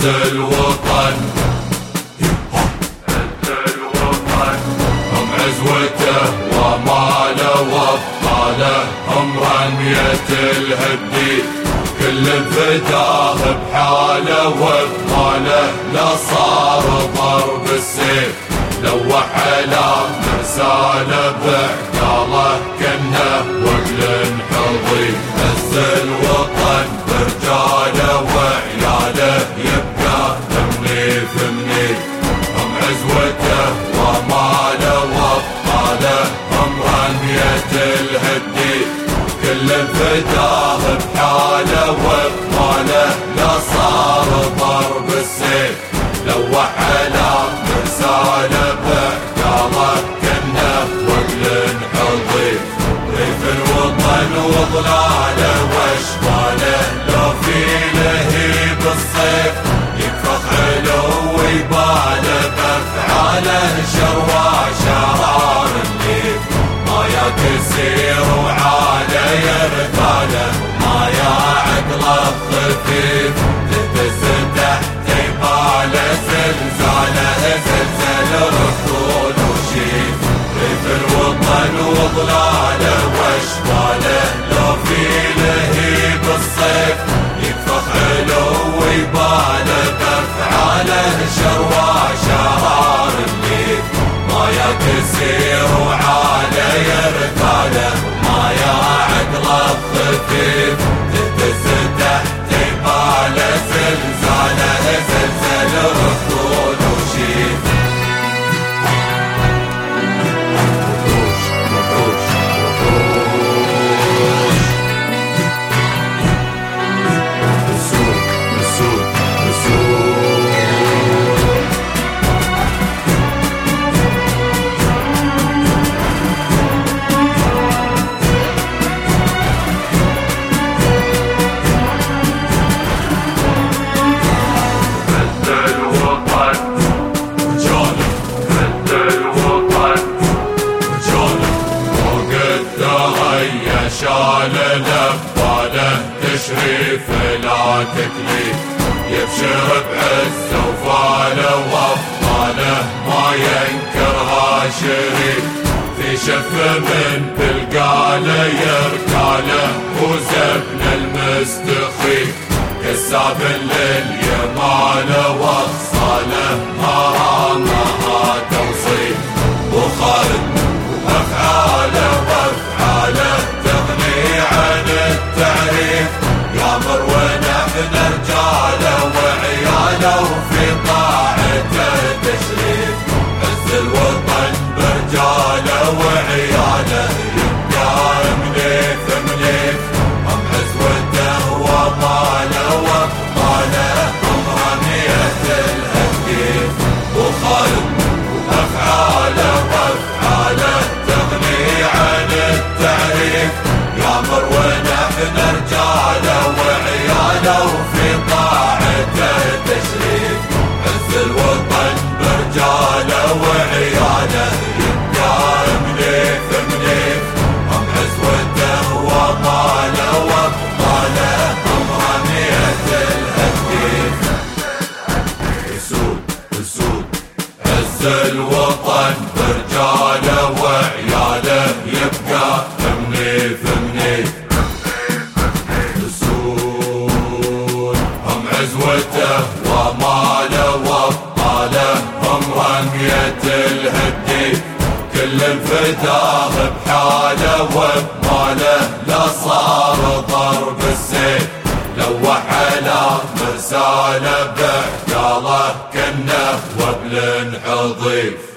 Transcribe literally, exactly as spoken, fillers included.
الوطن عز الوطن هم عزوته وماله وابطاله هم رمية الهدي كل فداه بحاله وبماله لا صار ضرب السيف لوح على مرساله بعقاله كنه وبل حضي عز الوطن برجاله وعياله يبقى منيف منيف هم عزوته وماله وابطاله هم رمية الهدي كل فداه بحاله وبماله لا صار ضرب السيف لوح على مرساله بعقاله كنه وبل حضيف ريف الوطن وظلاله واشباله لو في لهيب الصيف يكفخ علو ويباله بافعاله شروى شرار الليل ما يكسير وعاله يرثاله ما يا عقله الخفيف تهتز تحت يباله زلزاله زلزل ركون وشيف ريف الوطن وظلاله واشباله لو في لهيب الصيف يكفخ علو ويباله بافعاله شروى شرار الليل ما يكسير وعاله يرثاله ما يا عقله الخفيف تهتز تحت يباله زلزاله زلزل ركون وشيف شاله لباله تشريف لا تكليف يبشر بعزه وفاله وافضاله ما ينكرها شريف في شف من تلقاله يركاله وزبن المستخيف كساب لليماله وصاله مرامها توصيف وخالد افعاله وافعاله تغني عن التعريف يامر ونحن رجاله وعياله وفي طاعته تشريف عز الوطن برجاله وعياله يبقى منيف منيف هم عزوته وماله وابطاله هم رمية الهديف وخالد افعاله وافعاله تغني عن التعريف يامر ونحن رجاله وعياله وفي طاعته تشريف عز الوطن برجاله وعياله يبقى منيف منيف هم عزوته وماله وابطاله هم رمية الهديف يسود يسود عز الوطن برجاله وعياله يبقى منيف منيف يسود هم عزوته وماله وابطاله هم رمية الهدي كل فداه بحاله وبماله لا صار ضرب السيف لوح على مرساله بعقاله كنه وبل حضيف